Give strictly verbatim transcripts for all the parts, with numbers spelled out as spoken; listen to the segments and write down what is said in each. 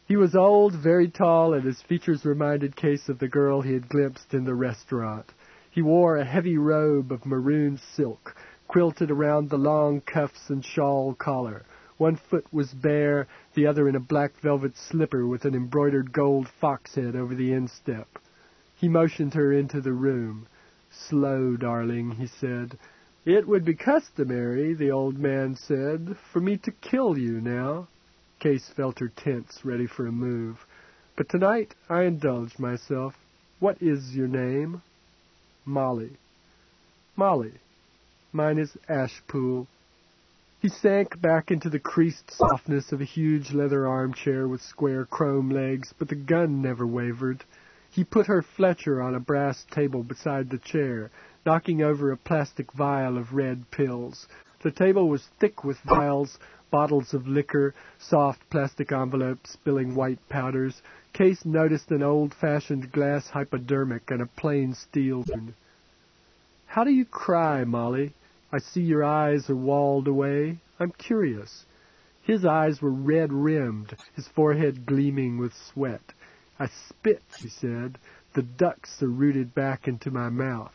He was old, very tall, and his features reminded Case of the girl he had glimpsed in the restaurant. He wore a heavy robe of maroon silk, quilted around the long cuffs and shawl collar. One foot was bare, the other in a black velvet slipper with an embroidered gold fox head over the instep. He motioned her into the room. "Slow, darling," he said. "It would be customary," the old man said, "for me to kill you now." Case felt her tense, ready for a move. "But tonight I indulge myself. What is your name?" "Molly." "Molly. Mine is Ashpool." He sank back into the creased softness of a huge leather armchair with square chrome legs, but the gun never wavered. He put her Fletcher on a brass table beside the chair, knocking over a plastic vial of red pills. The table was thick with vials, bottles of liquor, soft plastic envelopes spilling white powders. Case noticed an old-fashioned glass hypodermic and a plain steel spoon. "How do you cry, Molly? I see your eyes are walled away. I'm curious." His eyes were red-rimmed, his forehead gleaming with sweat. "I spit," he said. "The ducts are rooted back into my mouth."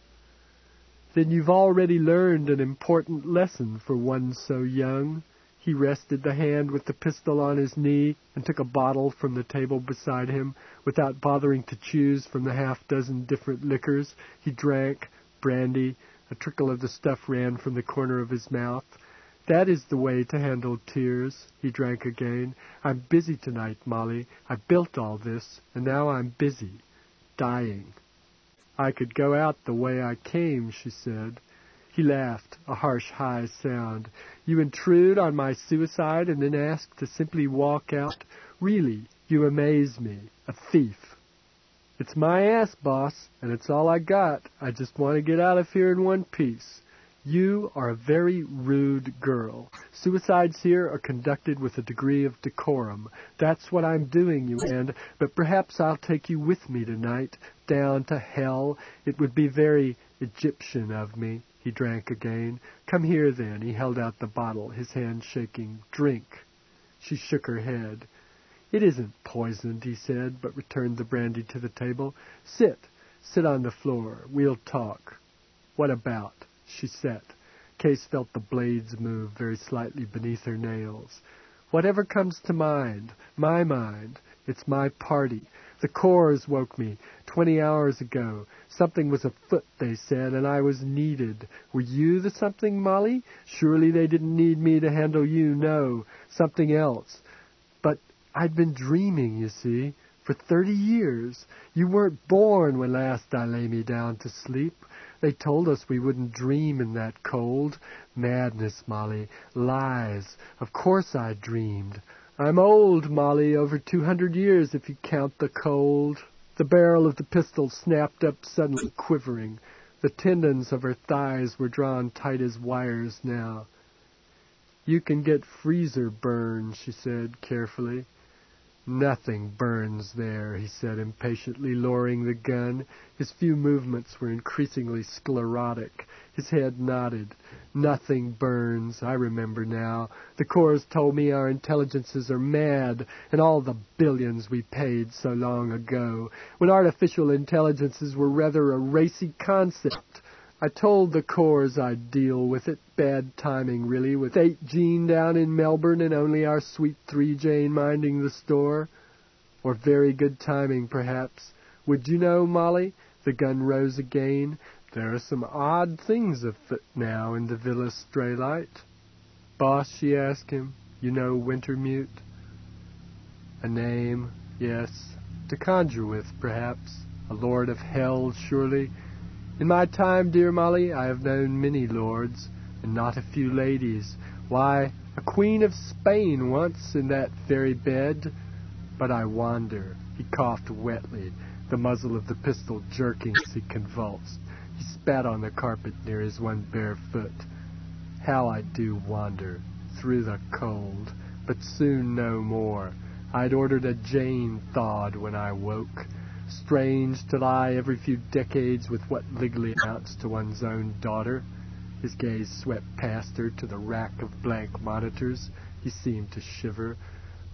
"Then you've already learned an important lesson for one so young." He rested the hand with the pistol on his knee and took a bottle from the table beside him. Without bothering to choose from the half-dozen different liquors, he drank brandy. A trickle of the stuff ran from the corner of his mouth. "That is the way to handle tears." He drank again. "I'm busy tonight, Molly. I built all this, and now I'm busy. Dying." "I could go out the way I came," she said. He laughed, a harsh, high sound. "You intrude on my suicide and then ask to simply walk out? Really, you amaze me. A thief." "It's my ass, boss, and it's all I got. I just want to get out of here in one piece." "You are a very rude girl. Suicides here are conducted with a degree of decorum. That's what I'm doing, you and, but perhaps I'll take you with me tonight, down to hell. It would be very Egyptian of me." He drank again. "Come here, then." He held out the bottle, his hand shaking. "Drink." She shook her head. "It isn't poisoned," he said, but returned the brandy to the table. "Sit. Sit on the floor. We'll talk." "What about?" She sat. Case felt the blades move very slightly beneath her nails. "Whatever comes to mind. My mind. It's my party. The Corps woke me twenty hours ago. Something was afoot, they said, and I was needed. Were you the something, Molly? Surely they didn't need me to handle you, no. Something else. But I'd been dreaming, you see, for thirty years. You weren't born when last I lay me down to sleep. They told us we wouldn't dream in that cold. Madness, Molly. Lies. Of course I dreamed. I'm old, Molly, over two hundred years if you count the cold." The barrel of the pistol snapped up suddenly, quivering. The tendons of her thighs were drawn tight as wires now. "You can get freezer burn," she said carefully. "Nothing burns there," he said impatiently, lowering the gun. His few movements were increasingly sclerotic. His head nodded. "Nothing burns. I remember now. The Corps told me our intelligences are mad, and all the billions we paid so long ago, when artificial intelligences were rather a racy concept. I told the Corps I'd deal with it. Bad timing, really, with eight Jean down in Melbourne and only our sweet three Jane minding the store. Or very good timing, perhaps. Would you know, Molly?" The gun rose again. "There are some odd things afoot now in the Villa Straylight." "Boss," she asked him, "you know Wintermute?" "A name, yes. To conjure with, perhaps. A lord of hell, surely. In my time, dear Molly, I have known many lords, and not a few ladies. Why, a queen of Spain once, in that very bed. But I wander." He coughed wetly, the muzzle of the pistol jerking as he convulsed. He spat on the carpet near his one bare foot. "How I do wander, through the cold, but soon no more. I'd ordered a Jane thawed when I woke. Strange to lie every few decades with what legally amounts to one's own daughter." His gaze swept past her to the rack of blank monitors. He seemed to shiver.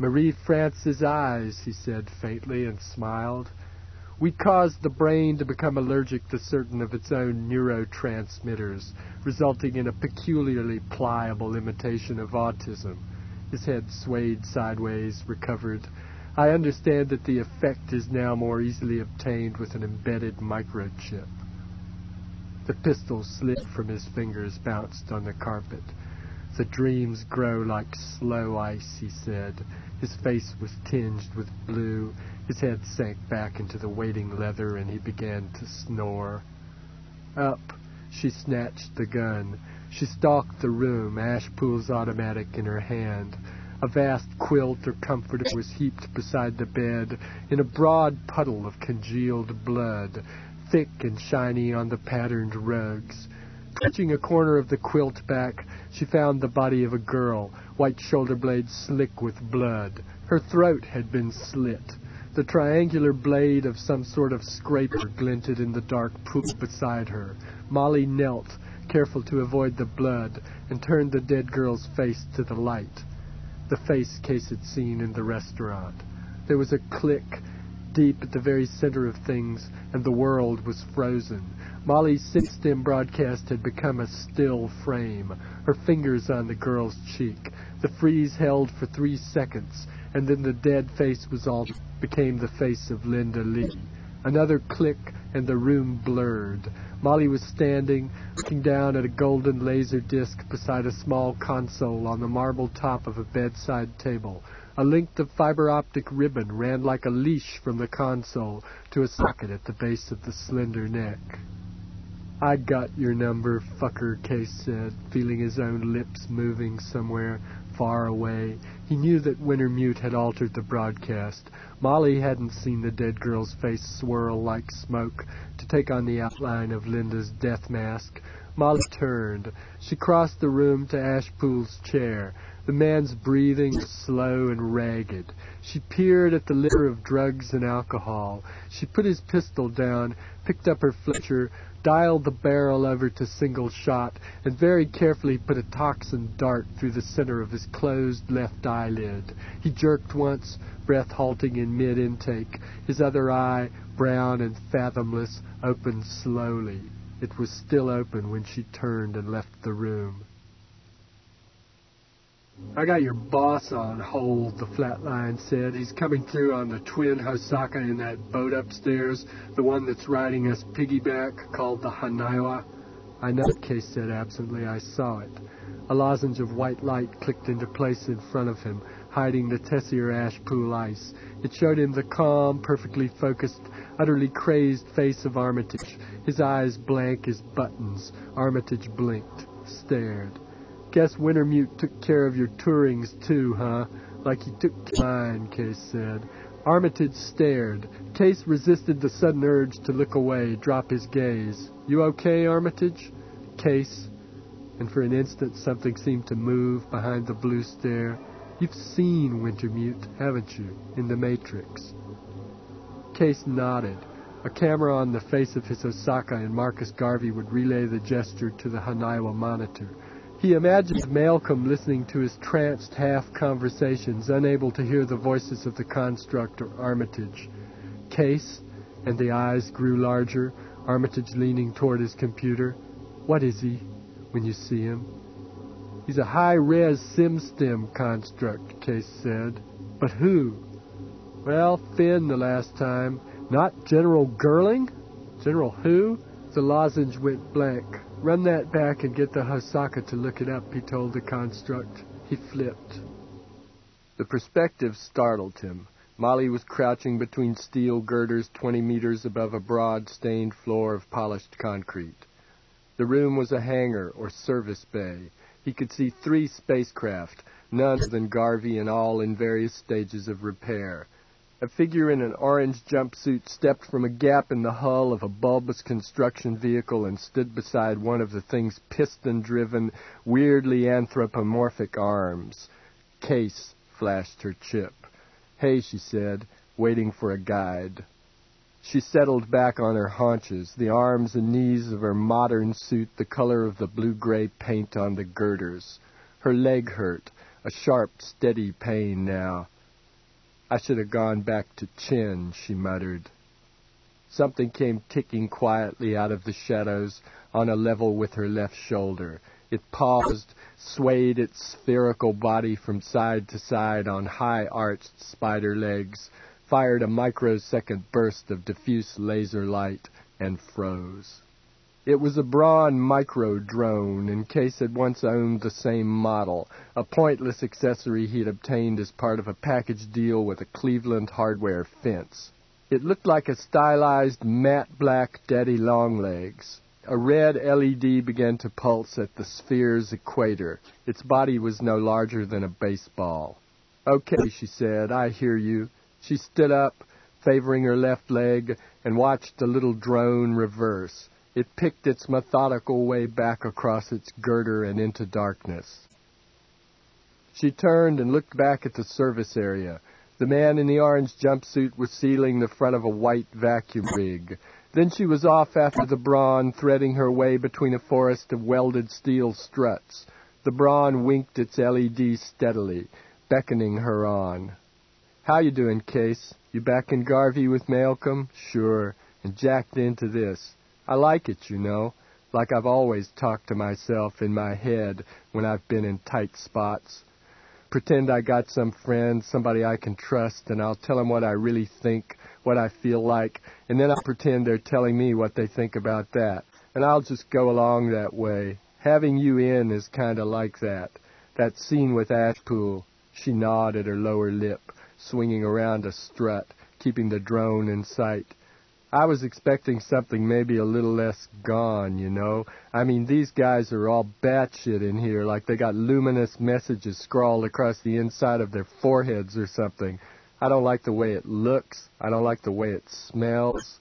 Marie France's eyes, he said faintly, and smiled. We caused the brain to become allergic to certain of its own neurotransmitters, resulting in a peculiarly pliable imitation of autism. His head swayed sideways, recovered. I understand that the effect is now more easily obtained with an embedded microchip. The pistol slid from his fingers, bounced on the carpet. The dreams grow like slow ice, he said. His face was tinged with blue. His head sank back into the waiting leather, and he began to snore. Up, she snatched the gun. She stalked the room, Ashpool's automatic in her hand. A vast quilt or comforter was heaped beside the bed in a broad puddle of congealed blood, thick and shiny on the patterned rugs. Touching a corner of the quilt back, she found the body of a girl, white shoulder blades slick with blood. Her throat had been slit. The triangular blade of some sort of scraper glinted in the dark pool beside her. Molly knelt, careful to avoid the blood, and turned the dead girl's face to the light. The face Case had seen in the restaurant. There was a click deep at the very center of things, and the world was frozen. Molly's six-stem broadcast had become a still frame, her fingers on the girl's cheek. The freeze held for three seconds, and then the dead face was all became the face of Linda Lee. Another click, and the room blurred. Molly was standing, looking down at a golden laser disc beside a small console on the marble top of a bedside table. A length of fiber-optic ribbon ran like a leash from the console to a socket at the base of the slender neck. I got your number, fucker, Case said, feeling his own lips moving somewhere far away. He knew that Wintermute had altered the broadcast. Molly hadn't seen the dead girl's face swirl like smoke to take on the outline of Linda's death mask. Molly turned. She crossed the room to Ashpool's chair. The man's breathing was slow and ragged. She peered at the litter of drugs and alcohol. She put his pistol down, picked up her Fletcher, dialed the barrel over to single shot, and very carefully put a toxin dart through the center of his closed left eyelid. He jerked once, breath halting in mid-intake. His other eye, brown and fathomless, opened slowly. It was still open when she turned and left the room. I got your boss on hold, the flatline said. He's coming through on the twin Hosaka in that boat upstairs, the one that's riding us piggyback, called the Hanaiwa. I know, Case said absently. I saw it. A lozenge of white light clicked into place in front of him, hiding the Tessier Ashpool ice. It showed him the calm, perfectly focused, utterly crazed face of Armitage, his eyes blank as buttons. Armitage blinked, stared. Guess Wintermute took care of your Turing's too, huh? Like he took mine, Case said. Armitage stared. Case resisted the sudden urge to look away, drop his gaze. You okay, Armitage? Case. And for an instant something seemed to move behind the blue stare. You've seen Wintermute, haven't you, in the Matrix? Case nodded. A camera on the face of his Osaka and Marcus Garvey would relay the gesture to the Hanaiwa monitor. He imagined Malcolm listening to his tranced half-conversations, unable to hear the voices of the construct or Armitage. Case, and the eyes grew larger, Armitage leaning toward his computer. What is he, when you see him? He's a high-res SimStem construct, Case said. But who? Well, Finn the last time. Not General Gerling? General who? The lozenge went blank. Run that back and get the Hosaka to look it up, he told the construct. He flipped. The perspective startled him. Molly was crouching between steel girders twenty meters above a broad, stained floor of polished concrete. The room was a hangar or service bay. He could see three spacecraft, none other than Garvey, and all in various stages of repair. A figure in an orange jumpsuit stepped from a gap in the hull of a bulbous construction vehicle and stood beside one of the thing's piston-driven, weirdly anthropomorphic arms. Case flashed her chip. Hey, she said, waiting for a guide. She settled back on her haunches, the arms and knees of her modern suit the color of the blue-gray paint on the girders. Her leg hurt, a sharp, steady pain now. I should have gone back to Chin, she muttered. Something came ticking quietly out of the shadows on a level with her left shoulder. It paused, swayed its spherical body from side to side on high-arched spider legs, fired a microsecond burst of diffuse laser light, and froze. It was a Braun micro-drone, and Case had once owned the same model, a pointless accessory he'd obtained as part of a package deal with a Cleveland hardware fence. It looked like a stylized matte black Daddy Longlegs. A red L E D began to pulse at the sphere's equator. Its body was no larger than a baseball. "Okay," she said, "I hear you." She stood up, favoring her left leg, and watched the little drone reverse. It picked its methodical way back across its girder and into darkness. She turned and looked back at the service area. The man in the orange jumpsuit was sealing the front of a white vacuum rig. Then she was off after the Braun, threading her way between a forest of welded steel struts. The Braun winked its L E D steadily, beckoning her on. "How you doing, Case? You back in Garvey with Malcolm?" "Sure, and jacked into this. I like it, you know, like I've always talked to myself in my head when I've been in tight spots. Pretend I got some friend, somebody I can trust, and I'll tell them what I really think, what I feel like, and then I'll pretend they're telling me what they think about that. And I'll just go along that way. Having you in is kind of like that. That scene with Ashpool." She gnawed at her lower lip, swinging around a strut, keeping the drone in sight. "I was expecting something maybe a little less gone, you know. I mean, these guys are all batshit in here, like they got luminous messages scrawled across the inside of their foreheads or something. I don't like the way it looks. I don't like the way it smells."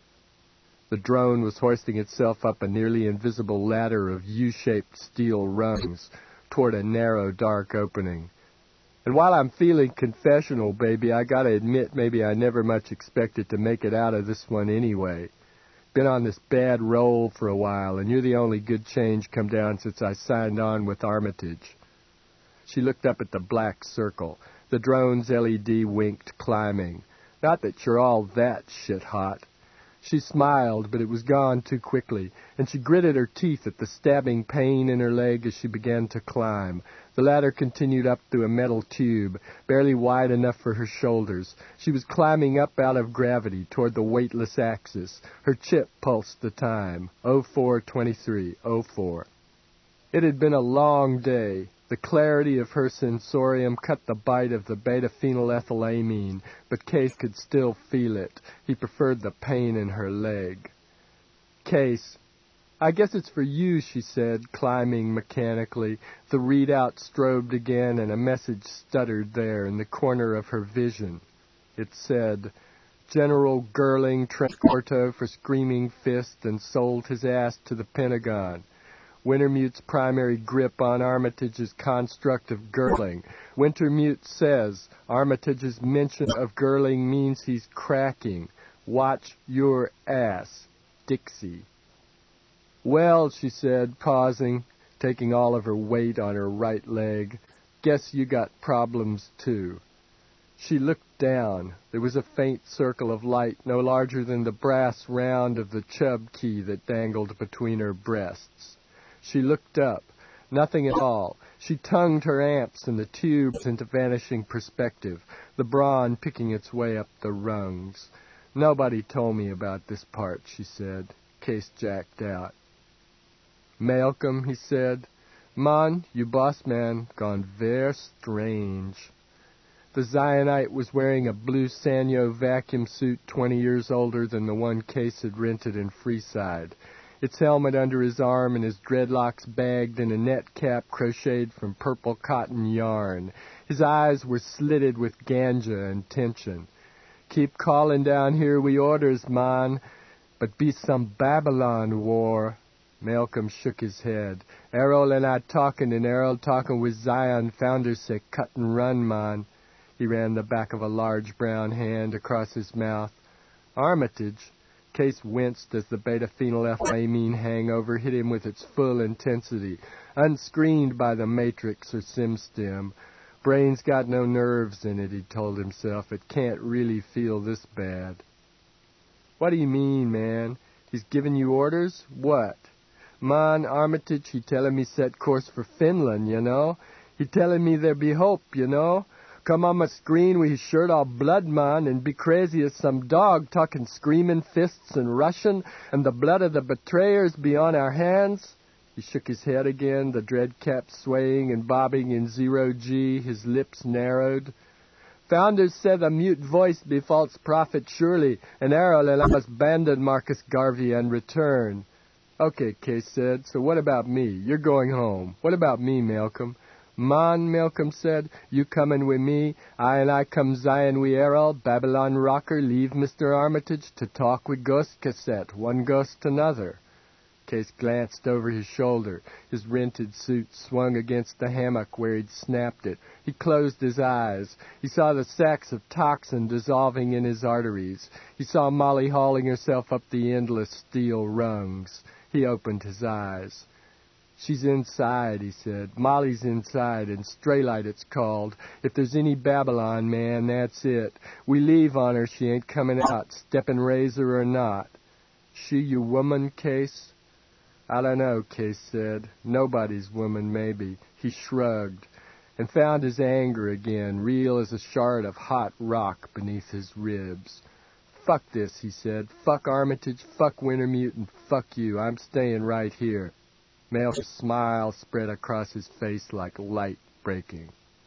The drone was hoisting itself up a nearly invisible ladder of U-shaped steel rungs toward a narrow, dark opening. "And while I'm feeling confessional, baby, I gotta admit maybe I never much expected to make it out of this one anyway. Been on this bad roll for a while, and you're the only good change come down since I signed on with Armitage." She looked up at the black circle. The drone's L E D winked, climbing. "Not that you're all that shit-hot." She smiled, but it was gone too quickly, and she gritted her teeth at the stabbing pain in her leg as she began to climb. The ladder continued up through a metal tube, barely wide enough for her shoulders. She was climbing up out of gravity toward the weightless axis. Her chip pulsed the time, oh four twenty-three oh four. It had been a long day. The clarity of her sensorium cut the bite of the beta-phenylethylamine, but Case could still feel it. He preferred the pain in her leg. "Case, I guess it's for you," she said, climbing mechanically. The readout strobed again, and a message stuttered there in the corner of her vision. It said, "General Girling Transporto for Screaming Fist and sold his ass to the Pentagon. Wintermute's primary grip on Armitage's construct of Girling. Wintermute says Armitage's mention of Girling means he's cracking. Watch your ass. Dixie." "Well," she said, pausing, taking all of her weight on her right leg, "guess you got problems, too." She looked down. There was a faint circle of light no larger than the brass round of the Chubb key that dangled between her breasts. She looked up. Nothing at all. She tongued her amps and the tubes into vanishing perspective, the Braun picking its way up the rungs. "Nobody told me about this part," she said. Case jacked out. "Malcolm," he said, "Man, you boss man, gone ver strange." The Zionite was wearing a blue Sanyo vacuum suit twenty years older than the one Case had rented in Freeside. Its helmet under his arm and his dreadlocks bagged in a net cap crocheted from purple cotton yarn. His eyes were slitted with ganja and tension. "Keep calling down here we orders, man, but be some Babylon war." Malcolm shook his head. "Errol and I talking, and Errol talking with Zion founder say cut and run, man." He ran the back of a large brown hand across his mouth. "Armitage?" Case winced as the beta-phenylethylamine hangover hit him with its full intensity, unscreened by the matrix or SimStim. Brain's got no nerves in it, he told himself. It can't really feel this bad. What do you mean, man? He's giving you orders? What? Man, Armitage, he telling me set course for Finland, you know? He telling me there be hope, you know? Come on my screen with his shirt all blood, man, and be crazy as some dog, talking screaming fists and Russian, and the blood of the betrayers be on our hands. He shook his head again, the dread cap swaying and bobbing in zero-G, his lips narrowed. Founders said a mute voice be false prophet surely, and arrow let us abandon Marcus Garvey and return. Okay, Case said, so what about me? You're going home. What about me, Malcolm? Man, Malcolm said, you coming with me. I and I come Zion we Errol, Babylon rocker, leave Mister Armitage to talk with Ghost Cassette, one ghost another. Case glanced over his shoulder. His rented suit swung against the hammock where he'd snapped it. He closed his eyes. He saw the sacks of toxin dissolving in his arteries. He saw Molly hauling herself up the endless steel rungs. He opened his eyes. She's inside, he said. Molly's inside, and Straylight it's called. If there's any Babylon, man, that's it. We leave on her, she ain't coming out, steppin' razor or not. She your woman, Case? I don't know, Case said. Nobody's woman, maybe. He shrugged and found his anger again, real as a shard of hot rock beneath his ribs. Fuck this, he said. Fuck Armitage, fuck Wintermute, and fuck you. I'm staying right here. Malcolm's smile spread across his face like light breaking.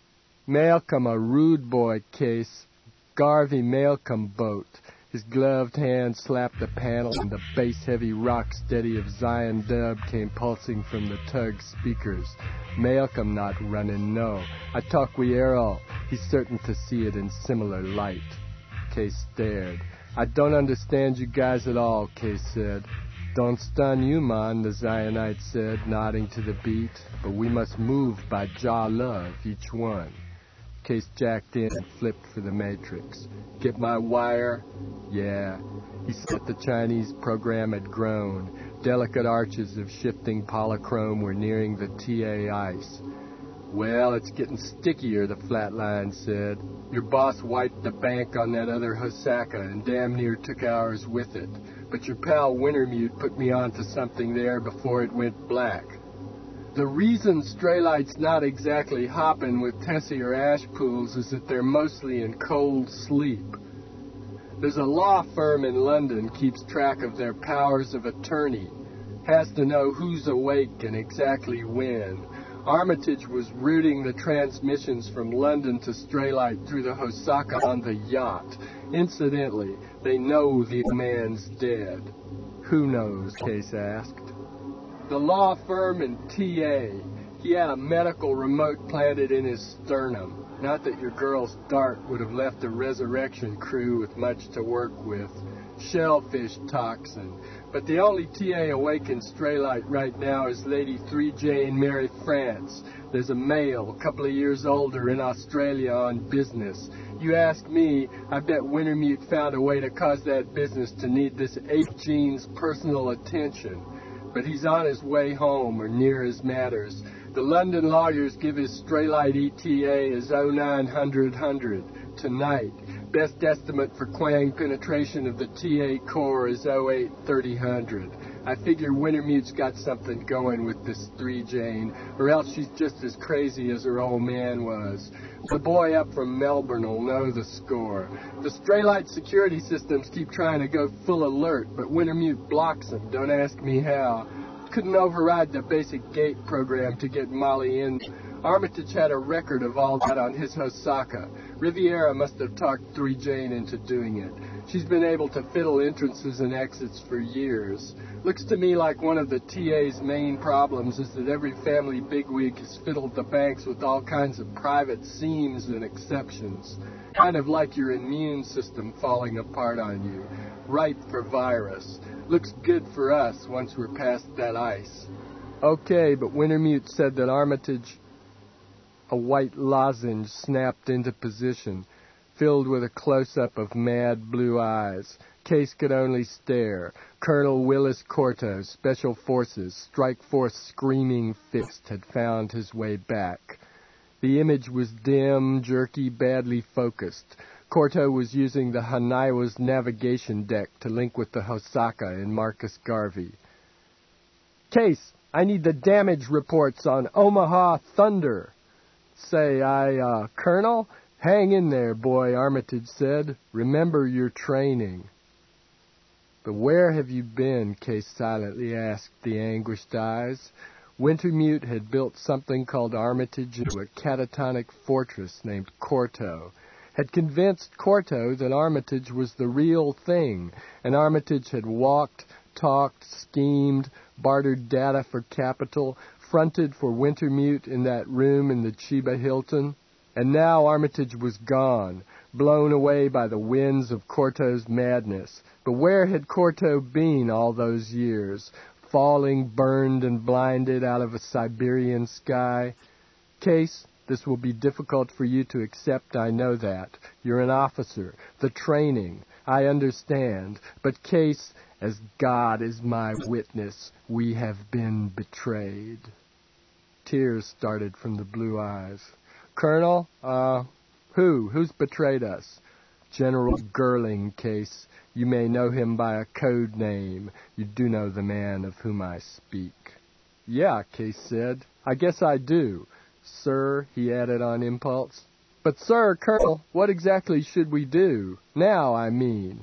Malcolm, a rude boy, Case. Garvey Malcolm boat. His gloved hand slapped the panel, and the bass-heavy rock steady of Zion dub came pulsing from the tug's speakers. Malcolm not running, no. I talk with Errol. He's certain to see it in similar light. Case stared. I don't understand you guys at all, Case said. Don't stun you, man, the Zionite said, nodding to the beat. But we must move by jaw love, each one. Case jacked in and flipped for the matrix. Get my wire? Yeah. He said the Chinese program had grown. Delicate arches of shifting polychrome were nearing the T A ice. Well, it's getting stickier, the flatline said. Your boss wiped the bank on that other Hosaka and damn near took ours with it. But your pal Wintermute put me onto something there before it went black. The reason Straylight's not exactly hopping with Tessie or Ashpools is that they're mostly in cold sleep. There's a law firm in London keeps track of their powers of attorney. Has to know who's awake and exactly when. Armitage was routing the transmissions from London to Straylight through the Hosaka on the yacht. Incidentally, they know the man's dead. Who knows, Case asked. The law firm in T A. He had a medical remote planted in his sternum. Not that your girl's dart would have left a resurrection crew with much to work with. Shellfish toxin. But the only T A awake in Straylight right now is Lady Three Jane Mary France. There's a male, a couple of years older, in Australia on business. You ask me, I bet Wintermute found a way to cause that business to need this ape gene's personal attention. But he's on his way home, or near his matters. The London lawyers give his Straylight E T A as oh nine hundred hundred. Tonight. Best estimate for Quang penetration of the T A core is oh eight thirty hundred. I figure Wintermute's got something going with this Three Jane, or else she's just as crazy as her old man was. The boy up from Melbourne will know the score. The Straylight security systems keep trying to go full alert, but Wintermute blocks them. Don't ask me how. Couldn't override the basic gate program to get Molly in. Armitage had a record of all that on his Hosaka. Riviera must have talked Three Jane into doing it. She's been able to fiddle entrances and exits for years. Looks to me like one of the T A's main problems is that every family bigwig has fiddled the banks with all kinds of private seams and exceptions. Kind of like your immune system falling apart on you. Ripe for virus. Looks good for us once we're past that ice. Okay, but Wintermute said that Armitage... A white lozenge snapped into position, filled with a close-up of mad blue eyes. Case could only stare. Colonel Willis Corto, Special Forces, Strike Force Screaming Fist, had found his way back. The image was dim, jerky, badly focused. Corto was using the Hanaiwa's navigation deck to link with the Hosaka and Marcus Garvey. Case, I need the damage reports on Omaha Thunder. Say, I, uh, Colonel? Hang in there, boy, Armitage said. Remember your training. But where have you been? Case silently asked the anguished eyes. Wintermute had built something called Armitage into a catatonic fortress named Corto, had convinced Corto that Armitage was the real thing, and Armitage had walked, talked, schemed, bartered data for capital, fronted for Wintermute in that room in the Chiba Hilton. And now Armitage was gone, blown away by the winds of Corto's madness. But where had Corto been all those years, falling, burned, and blinded out of a Siberian sky? Case, this will be difficult for you to accept, I know that. You're an officer. The training, I understand. But Case, as God is my witness, we have been betrayed. Tears started from the blue eyes. Colonel, uh, who? Who's betrayed us? General Girling, Case. You may know him by a code name. You do know the man of whom I speak. Yeah, Case said. I guess I do. Sir, he added on impulse. But, sir, Colonel, what exactly should we do? Now, I mean.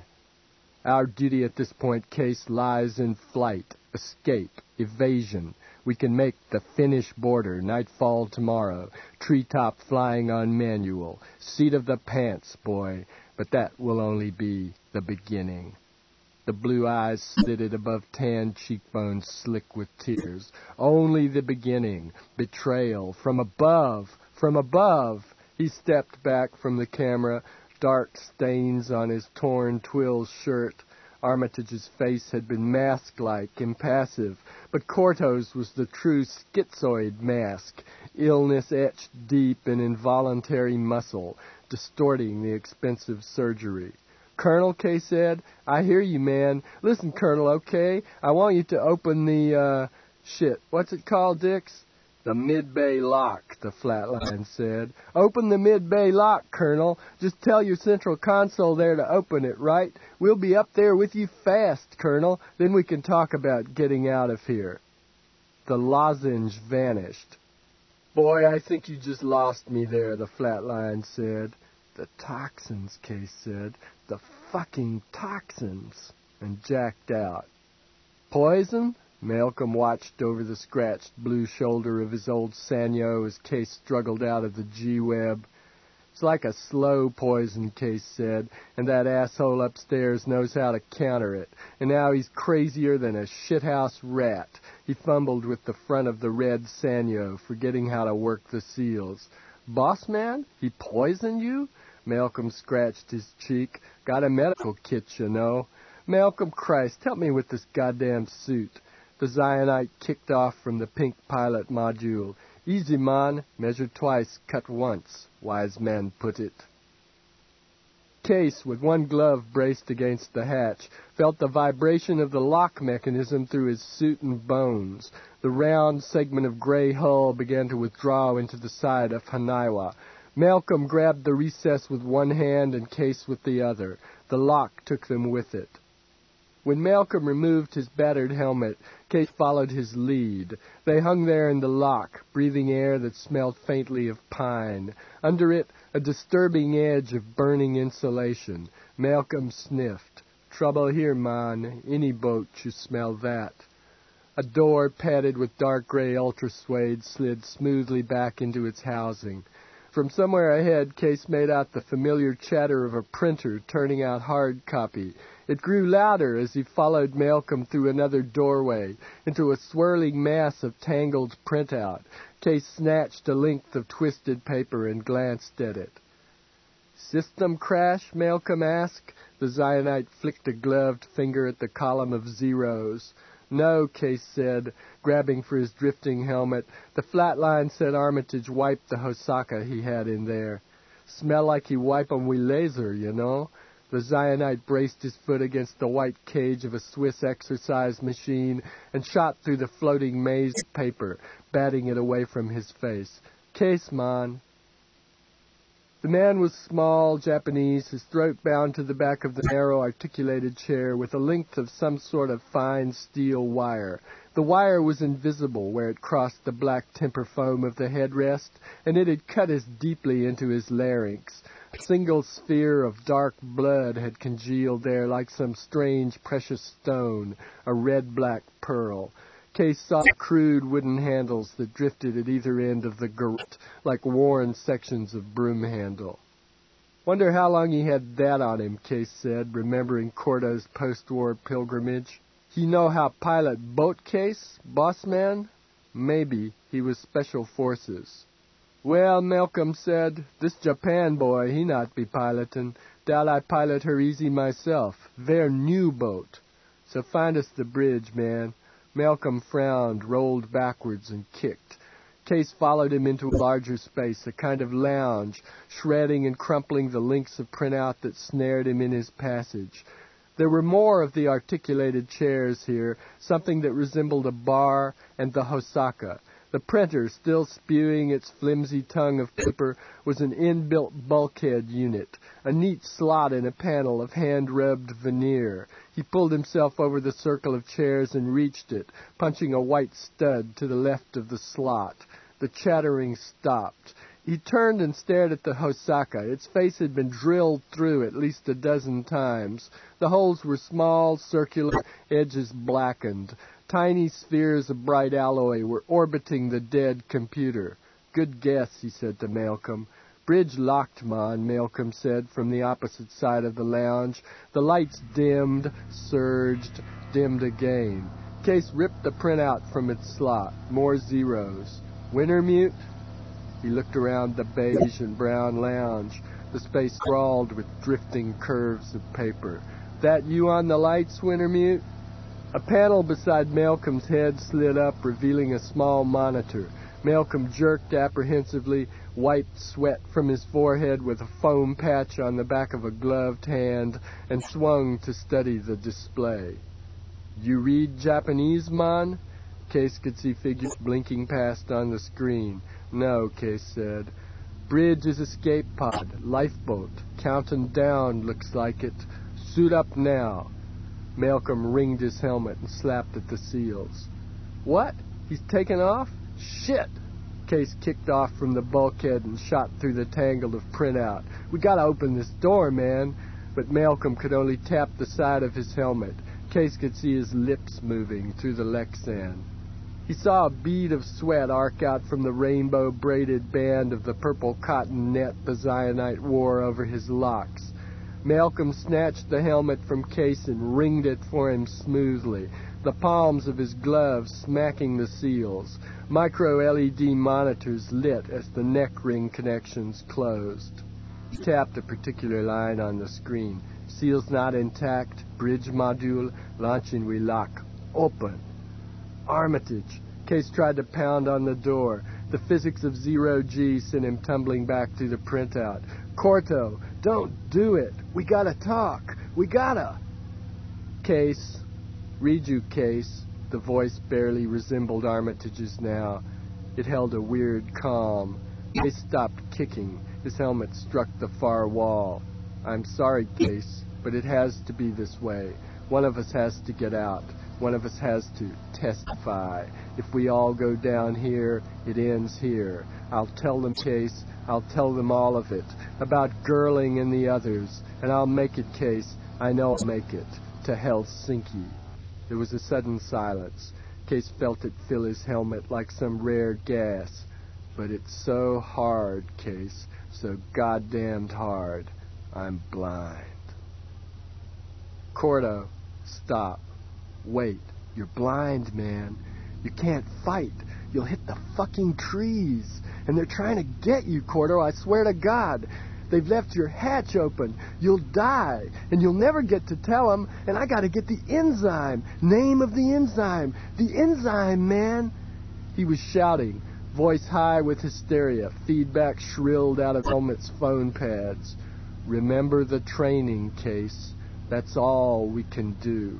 Our duty at this point, Case, lies in flight, escape, evasion. We can make the Finnish border, nightfall tomorrow, treetop flying on manual, seat of the pants, boy, but that will only be the beginning. The blue eyes slitted above tan cheekbones slick with tears. Only the beginning. Betrayal. From above. From above. He stepped back from the camera, dark stains on his torn twill shirt. Armitage's face had been mask-like, impassive, but Corto's was the true schizoid mask, illness etched deep in involuntary muscle, distorting the expensive surgery. Colonel, Kay said, I hear you, man. Listen, Colonel, okay? I want you to open the, uh, shit, what's it called, Dix? The mid-bay lock, the flatline said. Open the mid-bay lock, Colonel. Just tell your central console there to open it, right? We'll be up there with you fast, Colonel. Then we can talk about getting out of here. The lozenge vanished. Boy, I think you just lost me there, the flatline said. The toxins, Case said. The fucking toxins. And jacked out. Poison? Malcolm watched over the scratched blue shoulder of his old Sanyo as Case struggled out of the G-Web. It's like a slow poison, Case said, and that asshole upstairs knows how to counter it. And now he's crazier than a shithouse rat. He fumbled with the front of the red Sanyo, forgetting how to work the seals. Boss man? He poisoned you? Malcolm scratched his cheek. Got a medical kit, you know. Malcolm, Christ, help me with this goddamn suit. The Zionite kicked off from the pink pilot module. Easy, man. Measure twice, cut once, wise men put it. Case, with one glove braced against the hatch, felt the vibration of the lock mechanism through his suit and bones. The round segment of gray hull began to withdraw into the side of Hanaiwa. Malcolm grabbed the recess with one hand and Case with the other. The lock took them with it. When Malcolm removed his battered helmet, Case followed his lead. They hung there in the lock, breathing air that smelled faintly of pine. Under it, a disturbing edge of burning insulation. Malcolm sniffed. Trouble here, man. Any boat you smell that. A door, padded with dark gray ultrasuede, slid smoothly back into its housing. From somewhere ahead, Case made out the familiar chatter of a printer turning out hard copy. It grew louder as he followed Malcolm through another doorway, into a swirling mass of tangled printout. Case snatched a length of twisted paper and glanced at it. System crash? Malcolm asked. The Zionite flicked a gloved finger at the column of zeros. No, Case said, grabbing for his drifting helmet. The flatline said Armitage wiped the Hosaka he had in there. Smell like he wipe 'em with laser, you know. The Zionite braced his foot against the white cage of a Swiss exercise machine and shot through the floating maze of paper, batting it away from his face. Case, man, The man was small, Japanese, his throat bound to the back of the narrow, articulated chair with a length of some sort of fine steel wire. The wire was invisible where it crossed the black temper foam of the headrest, and it had cut as deeply into his larynx. A single sphere of dark blood had congealed there like some strange precious stone, a red-black pearl. Case saw crude wooden handles that drifted at either end of the garrote, like worn sections of broom handle. Wonder how long he had that on him, Case said, remembering Cordo's post-war pilgrimage. He know how pilot boat, Case, boss man? Maybe he was special forces. Well, Malcolm said, this Japan boy, he not be pilotin'. Doubt I pilot her easy myself. Ver new boat. So find us the bridge, man. Malcolm frowned, rolled backwards, and kicked. Case followed him into a larger space, a kind of lounge, shredding and crumpling the links of printout that snared him in his passage. There were more of the articulated chairs here, something that resembled a bar, and the Hosaka. The printer, still spewing its flimsy tongue of paper, was an inbuilt bulkhead unit, a neat slot in a panel of hand-rubbed veneer. He pulled himself over the circle of chairs and reached it, punching a white stud to the left of the slot. The chattering stopped. He turned and stared at the Hosaka. Its face had been drilled through at least a dozen times. The holes were small, circular, edges blackened. Tiny spheres of bright alloy were orbiting the dead computer. Good guess, he said to Malcolm. Bridge locked, man, Malcolm said from the opposite side of the lounge. The lights dimmed, surged, dimmed again. Case ripped the printout from its slot. More zeros. Wintermute? He looked around the beige and brown lounge. The space sprawled with drifting curves of paper. That you on the lights, Wintermute? A panel beside Malcolm's head slid up, revealing a small monitor. Malcolm jerked apprehensively, wiped sweat from his forehead with a foam patch on the back of a gloved hand, and swung to study the display. You read Japanese, man? Case could see figures blinking past on the screen. No, Case said. Bridge is escape pod, lifeboat, counting down, looks like it. Suit up now. Malcolm ringed his helmet and slapped at the seals. What? He's taken off? Shit! Case kicked off from the bulkhead and shot through the tangle of printout. We gotta open this door, man. But Malcolm could only tap the side of his helmet. Case could see his lips moving through the Lexan. He saw a bead of sweat arc out from the rainbow-braided band of the purple cotton net the Zionite wore over his locks. Malcolm snatched the helmet from Case and ringed it for him smoothly, the palms of his gloves smacking the seals. Micro-L E D monitors lit as the neck ring connections closed. He tapped a particular line on the screen. Seals not intact. Bridge module. Launching relock. Open. Armitage. Case tried to pound on the door. The physics of zero G sent him tumbling back through the printout. Corto, don't do it. We gotta talk. We gotta. Case. Read you, Case. The voice barely resembled Armitage's now. It held a weird calm. Case stopped kicking. His helmet struck the far wall. I'm sorry, Case, but it has to be this way. One of us has to get out. One of us has to testify. If we all go down here, it ends here. I'll tell them, Case. I'll tell them all of it. About Girling and the others. And I'll make it, Case. I know I'll make it. To Helsinki. There was a sudden silence. Case felt it fill his helmet like some rare gas. But it's so hard, Case. So goddamned hard. I'm blind. Cordo, stop. Wait. You're blind, man. You can't fight. You'll hit the fucking trees. And they're trying to get you, Cordo. I swear to God. They've left your hatch open. You'll die. And you'll never get to tell them. And I gotta get the enzyme. Name of the enzyme. The enzyme, man. He was shouting, voice high with hysteria. Feedback shrilled out of helmet's phone pads. Remember the training, Case. That's all we can do.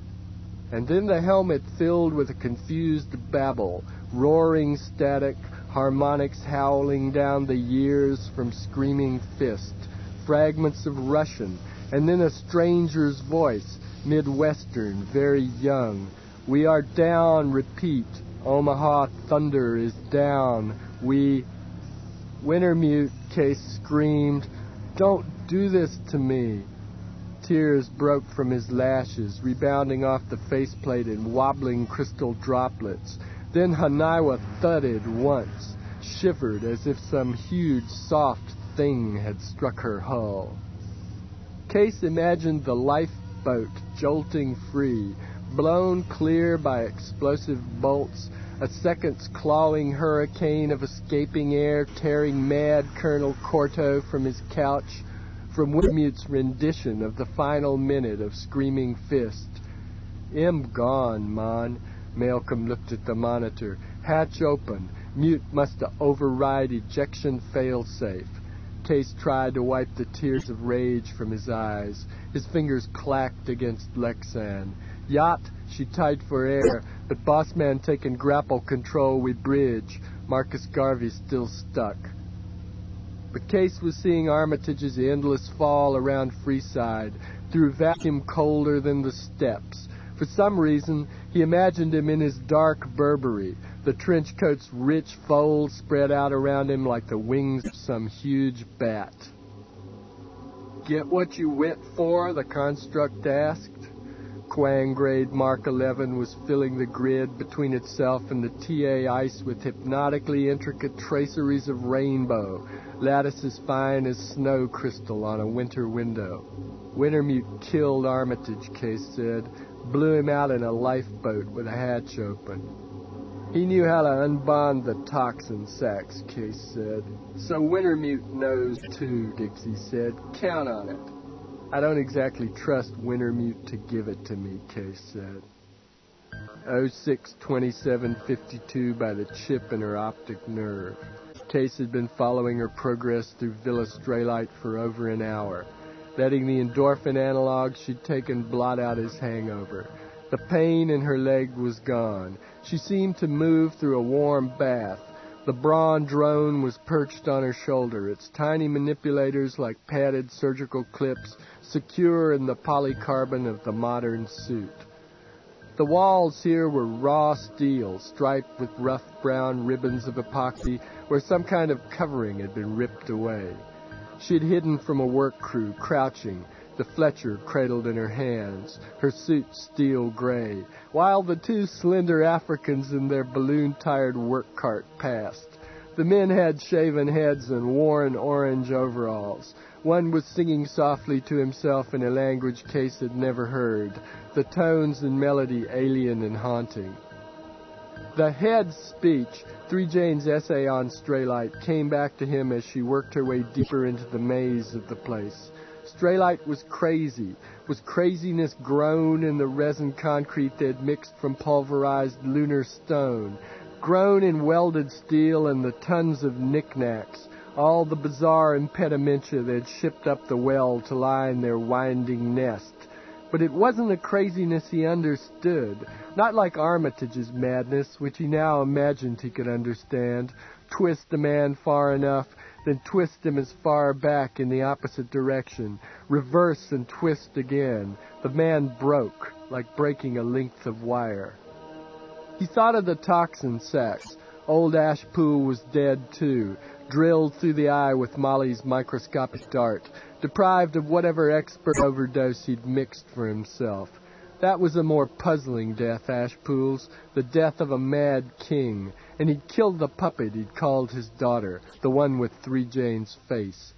And then the helmet filled with a confused babble, roaring static, harmonics howling down the years from screaming fist, fragments of Russian, and then a stranger's voice, Midwestern, very young. We are down, repeat. Omaha thunder is down. We... Wintermute, Case screamed, "Don't do this to me." Tears broke from his lashes, rebounding off the faceplate in wobbling crystal droplets. Then Haniwa thudded once, shivered as if some huge, soft thing had struck her hull. Case imagined the lifeboat jolting free, blown clear by explosive bolts, a second's clawing hurricane of escaping air tearing mad Colonel Corto from his couch, from Wintermute's rendition of the final minute of Screaming Fist. "M gone, Mon." Malcolm looked at the monitor. "Hatch open. Mute must override ejection failsafe." Case tried to wipe the tears of rage from his eyes. His fingers clacked against Lexan. "Yacht, she tied for air, but bossman taken grapple control with bridge. Marcus Garvey still stuck." But Case was seeing Armitage's endless fall around Freeside, through vacuum colder than the steppes. For some reason, he imagined him in his dark Burberry, the trench coat's rich folds spread out around him like the wings of some huge bat. "Get what you went for?" the construct asked. Quang grade Mark eleven was filling the grid between itself and the T A ice with hypnotically intricate traceries of rainbow, lattices fine as snow crystal on a winter window. Wintermute killed Armitage, Case said, blew him out in a lifeboat with a hatch open. He knew how to unbond the toxin sacks, Case said. "So Wintermute knows too," Dixie said. "Count on it." "I don't exactly trust Wintermute to give it to me," Case said. oh six twenty-seven fifty-two by the chip in her optic nerve. Case had been following her progress through Villa Straylight for over an hour, letting the endorphin analog she'd taken blot out his hangover. The pain in her leg was gone. She seemed to move through a warm bath. The Braun drone was perched on her shoulder, its tiny manipulators like padded surgical clips, secure in the polycarbon of the modern suit. The walls here were raw steel, striped with rough brown ribbons of epoxy, where some kind of covering had been ripped away. She had hidden from a work crew, crouching, the Fletcher cradled in her hands, her suit steel gray, while the two slender Africans in their balloon-tired work cart passed. The men had shaven heads and worn orange overalls. One was singing softly to himself in a language Case had never heard, the tones and melody alien and haunting. The head's speech, Three Jane's essay on Straylight, came back to him as she worked her way deeper into the maze of the place. Straylight was crazy, was craziness grown in the resin concrete they'd mixed from pulverized lunar stone, grown in welded steel and the tons of knickknacks, all the bizarre impedimenta they'd shipped up the well to line their winding nest. But it wasn't a craziness he understood, not like Armitage's madness, which he now imagined he could understand. Twist a man far enough, then twist him as far back in the opposite direction, reverse and twist again. The man broke, like breaking a length of wire. He thought of the toxin sacks. Old Ashpool was dead, too, drilled through the eye with Molly's microscopic dart, deprived of whatever expert overdose he'd mixed for himself. That was a more puzzling death, Ashpool's, the death of a mad king, and he'd killed the puppet he'd called his daughter, the one with Three Jane's face.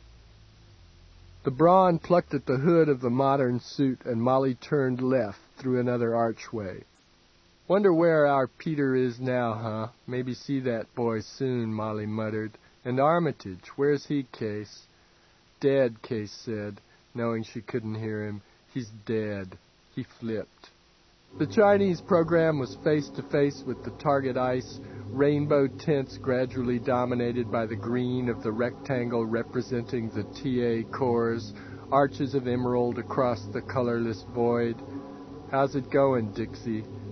The Braun plucked at the hood of the modern suit, and Molly turned left through another archway. "Wonder where our Peter is now, huh? Maybe see that boy soon," Molly muttered. "And Armitage, where's he, Case?" "Dead," Case said, knowing she couldn't hear him. "He's dead." He flipped. The Chinese program was face-to-face with the target ice, rainbow tints gradually dominated by the green of the rectangle representing the T A cores, arches of emerald across the colorless void. "How's it going, Dixie?"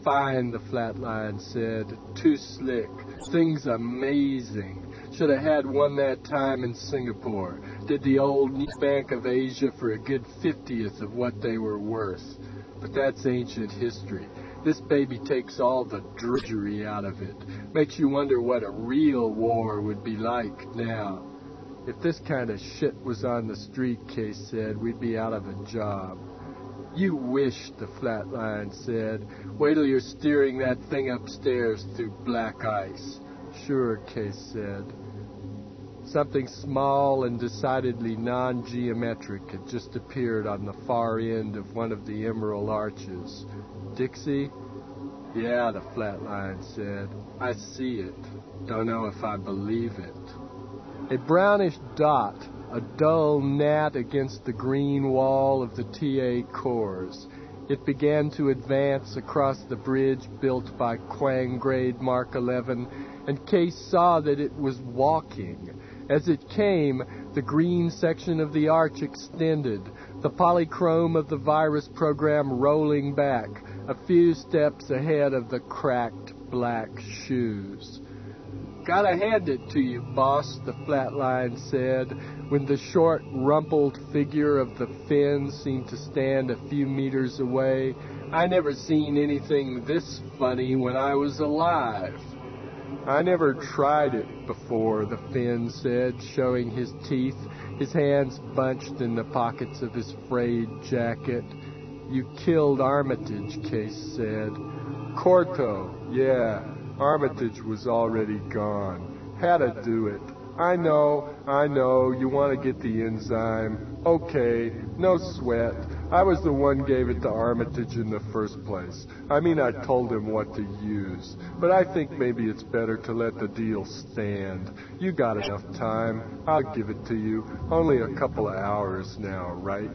Fine, the Flatline said. Too slick. Thing's amazing. Should have had one that time in Singapore. Did the old Bank of Asia for a good fiftieth of what they were worth. But that's ancient history. This baby takes all the drudgery out of it. Makes you wonder what a real war would be like now. If this kind of shit was on the street, Case said, we'd be out of a job. You wish, the Flatline said. Wait till you're steering that thing upstairs through black ice. Sure, Case said. Something small and decidedly non-geometric had just appeared on the far end of one of the emerald arches. Dixie? Yeah, the Flatline said. I see it. Don't know if I believe it. A brownish dot, a dull gnat against the green wall of the T A cores. It began to advance across the bridge built by Quang Grade Mark eleven, and Case saw that it was walking. As it came, the green section of the arch extended, the polychrome of the virus program rolling back, a few steps ahead of the cracked black shoes. Gotta hand it to you, boss, the Flatline said, when the short, rumpled figure of the Finn seemed to stand a few meters away. I never seen anything this funny when I was alive. I never tried it before, the Finn said, showing his teeth, his hands bunched in the pockets of his frayed jacket. You killed Armitage, Case said. Corto, yeah, Armitage was already gone. Had to do it. I know, I know, you want to get the enzyme. Okay, no sweat. I was the one gave it to Armitage in the first place. I mean, I told him what to use. But I think maybe it's better to let the deal stand. You got enough time. I'll give it to you. Only a couple of hours now, right?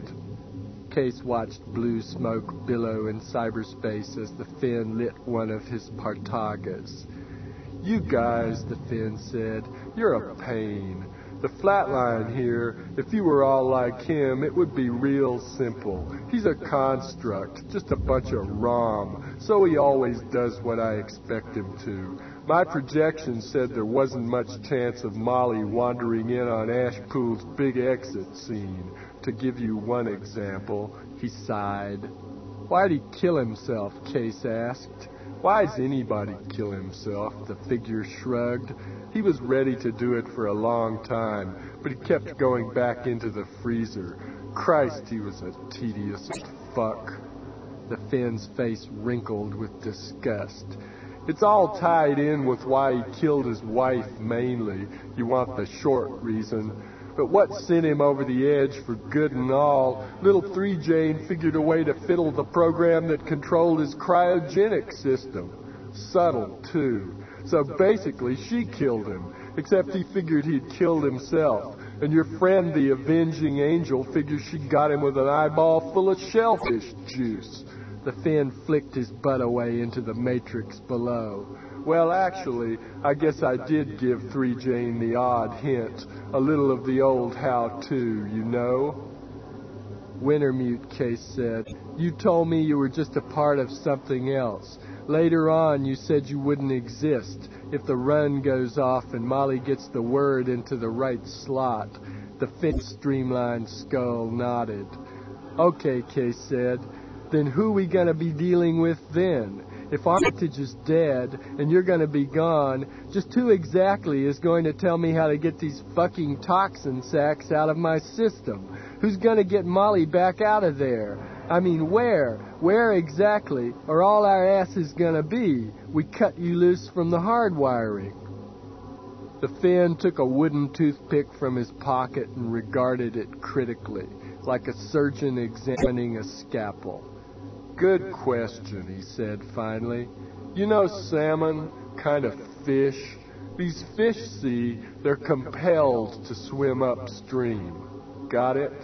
Case watched blue smoke billow in cyberspace as the Finn lit one of his Partagas. You guys, the Finn said, you're a pain. The Flatline here, if you were all like him, it would be real simple. He's a construct, just a bunch of ROM, so he always does what I expect him to. My projections said there wasn't much chance of Molly wandering in on Ashpool's big exit scene. To give you one example, he sighed. Why'd he kill himself, Case asked. Why's anybody kill himself? The figure shrugged. He was ready to do it for a long time, but he kept going back into the freezer. Christ, he was a tedious fuck. The Finn's face wrinkled with disgust. It's all tied in with why he killed his wife, mainly. You want the short reason. But what sent him over the edge for good and all, little three Jane figured a way to fiddle the program that controlled his cryogenic system. Subtle, too. So basically, she killed him, except he figured he'd killed himself. And your friend, the avenging angel, figures she got him with an eyeball full of shellfish juice. The Finn flicked his butt away into the matrix below. Well, actually, I guess I did give three Jane the odd hint. A little of the old how-to, you know? Wintermute, Case said. You told me you were just a part of something else. Later on, you said you wouldn't exist if the run goes off and Molly gets the word into the right slot. The Finn streamlined skull nodded. Okay, Case said. Then who we gonna be dealing with then? If Armitage is dead and you're gonna be gone, just who exactly is going to tell me how to get these fucking toxin sacks out of my system? Who's gonna get Molly back out of there? I mean, where? Where exactly are all our asses gonna be? We cut you loose from the hardwiring. The Finn took a wooden toothpick from his pocket and regarded it critically, like a surgeon examining a scalpel. Good question, he said finally. You know salmon, kind of fish? These fish, see, they're compelled to swim upstream. Got it?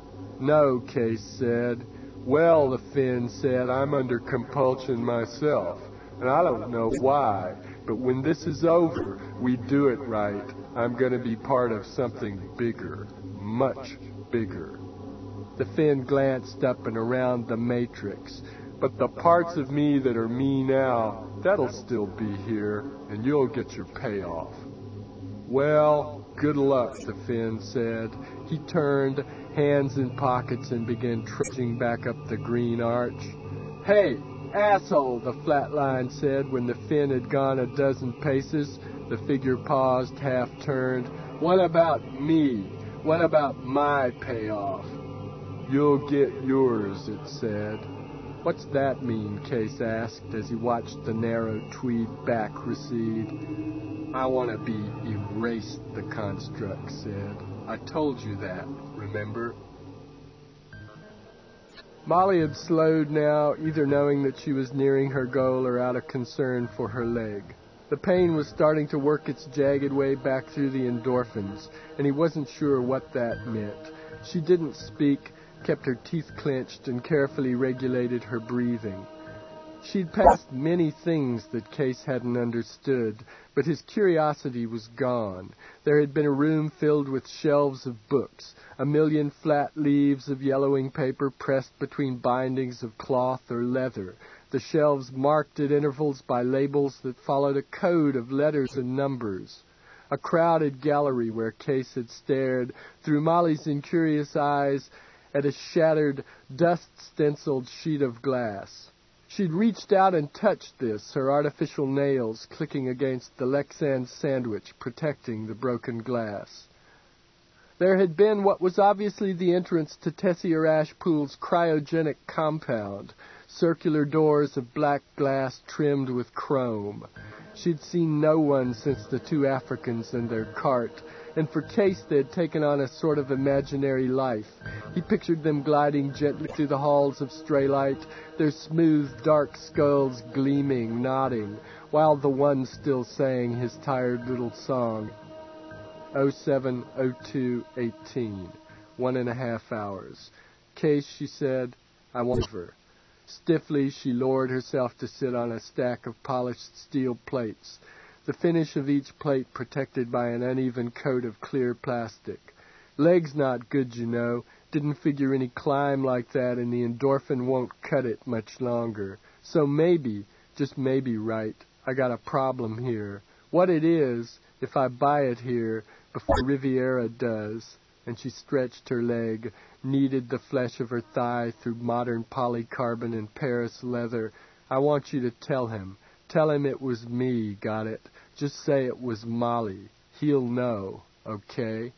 No, Case said. Well, the Finn said, I'm under compulsion myself, and I don't know why, but when this is over, we do it right. I'm going to be part of something bigger, much bigger. The Finn glanced up and around the matrix. But the parts of me that are me now, that'll still be here, and you'll get your payoff. Well, good luck, the Finn said. He turned, hands in pockets, and began trudging back up the green arch. Hey, asshole, the flatline said when the Finn had gone a dozen paces. The figure paused, half-turned. What about me? What about my payoff? You'll get yours, it said. What's that mean? Case asked as he watched the narrow tweed back recede. I want to be erased, the construct said. I told you that, remember? Molly had slowed now, either knowing that she was nearing her goal or out of concern for her leg. The pain was starting to work its jagged way back through the endorphins, and he wasn't sure what that meant. She didn't speak, kept her teeth clenched, and carefully regulated her breathing. She'd passed many things that Case hadn't understood, but his curiosity was gone. There had been a room filled with shelves of books, a million flat leaves of yellowing paper pressed between bindings of cloth or leather, the shelves marked at intervals by labels that followed a code of letters and numbers. A crowded gallery where Case had stared, through Molly's incurious eyes, at a shattered, dust-stenciled sheet of glass. She'd reached out and touched this, her artificial nails clicking against the Lexan sandwich protecting the broken glass. There had been what was obviously the entrance to Tessier Ashpool's cryogenic compound, circular doors of black glass trimmed with chrome. She'd seen no one since the two Africans and their cart, and for Case they had taken on a sort of imaginary life. He pictured them gliding gently through the halls of Straylight, their smooth, dark skulls gleaming, nodding, while the one still sang his tired little song. oh seven oh two eighteen. One and a half hours. Case, she said, I want her. Stiffly, she lowered herself to sit on a stack of polished steel plates, the finish of each plate protected by an uneven coat of clear plastic. Leg's not good, you know. Didn't figure any climb like that, and the endorphin won't cut it much longer. So maybe, just maybe right, I got a problem here. What it is, if I buy it here before Riviera does, and she stretched her leg, kneaded the flesh of her thigh through modern polycarbon and Paris leather. I want you to tell him. Tell him it was me, got it? Just say it was Molly. He'll know, okay?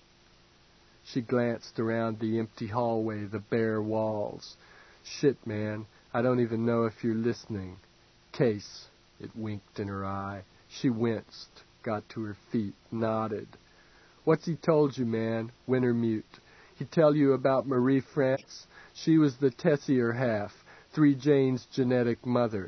She glanced around the empty hallway, the bare walls. Shit, man, I don't even know if you're listening. Case, it winked in her eye. She winced, got to her feet, nodded. What's he told you, man? Wintermute. He tell you about Marie France? She was the Tessier half, Three Jane's genetic mother.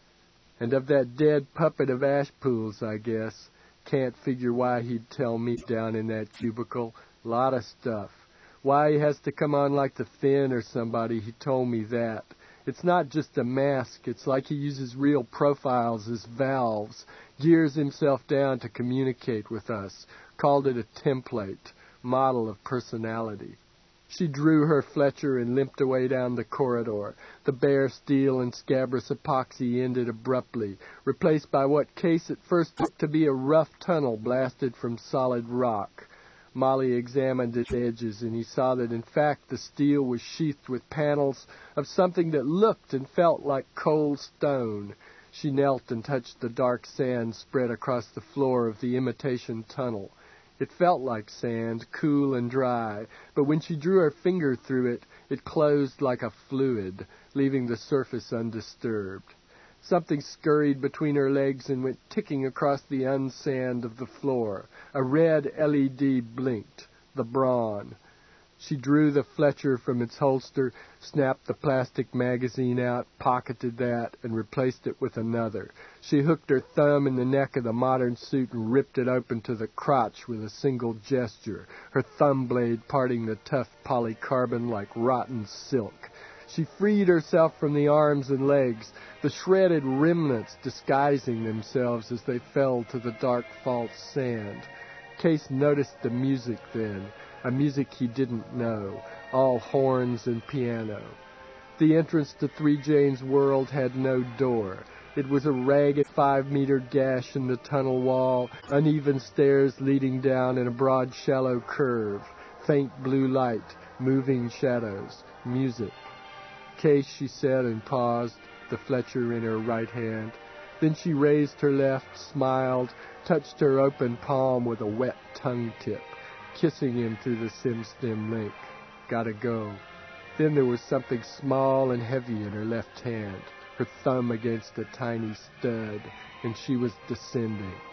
And of that dead puppet of Ashpool's, I guess. Can't figure why he'd tell me down in that cubicle. Lot of stuff. Why he has to come on like the Finn or somebody, he told me that. It's not just a mask. It's like he uses real profiles as valves, gears himself down to communicate with us. Called it a template, model of personality. She drew her Fletcher and limped away down the corridor. The bare steel and scabrous epoxy ended abruptly, replaced by what Case at first looked to be a rough tunnel blasted from solid rock. Molly examined its edges, and he saw that in fact the steel was sheathed with panels of something that looked and felt like cold stone. She knelt and touched the dark sand spread across the floor of the imitation tunnel. It felt like sand, cool and dry, but when she drew her finger through it, it closed like a fluid, leaving the surface undisturbed. Something scurried between her legs and went ticking across the unsand of the floor. A red L E D blinked. The Braun. She drew the Fletcher from its holster, snapped the plastic magazine out, pocketed that, and replaced it with another. She hooked her thumb in the neck of the modern suit and ripped it open to the crotch with a single gesture, her thumb blade parting the tough polycarbon like rotten silk. She freed herself from the arms and legs, the shredded remnants disguising themselves as they fell to the dark false sand. Case noticed the music then, a music he didn't know, all horns and piano. The entrance to Three Jane's world had no door. It was a ragged five-meter gash in the tunnel wall, uneven stairs leading down in a broad, shallow curve, faint blue light, moving shadows, music. "Case," she said, and paused, the Fletcher in her right hand. Then she raised her left, smiled, touched her open palm with a wet tongue tip, kissing him through the sim-stem link. "Gotta go." Then there was something small and heavy in her left hand, her thumb against a tiny stud, and she was descending.